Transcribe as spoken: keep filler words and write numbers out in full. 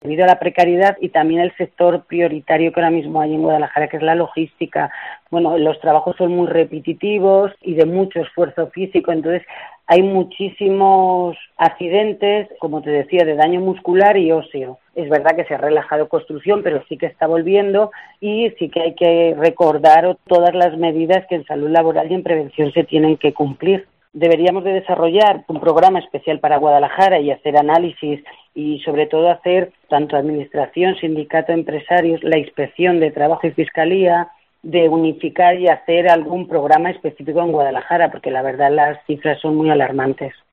debido a la precariedad y también el sector prioritario que ahora mismo hay en Guadalajara, que es la logística. Bueno, los trabajos son muy repetitivos y de mucho esfuerzo físico, entonces hay muchísimos accidentes, como te decía, de daño muscular y óseo. Es verdad que se ha relajado construcción, pero sí que está volviendo y sí que hay que recordar todas las medidas que en salud laboral y en prevención se tienen que cumplir. Deberíamos de desarrollar un programa especial para Guadalajara y hacer análisis y sobre todo hacer tanto administración, sindicato, empresarios, la inspección de trabajo y fiscalía, de unificar y hacer algún programa específico en Guadalajara, porque la verdad las cifras son muy alarmantes.